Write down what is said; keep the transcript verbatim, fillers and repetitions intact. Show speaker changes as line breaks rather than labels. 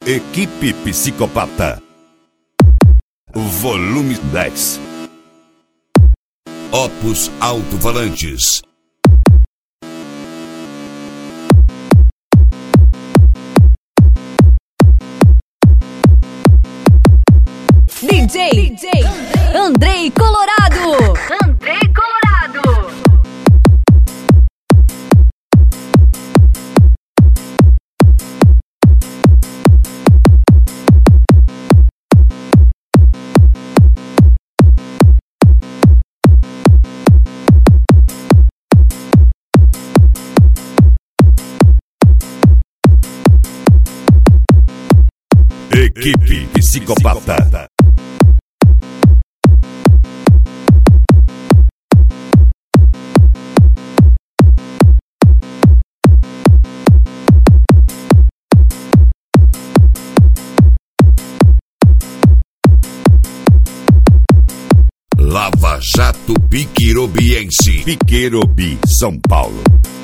Equipe Psicopata. Volume dez. Opus Alto-Falantes.
D J, D J Andrei Colorado. Andrei Colorado.
Equipe Psicopata. Lava Jato Piquerobiense. Piquerobi, São Paulo.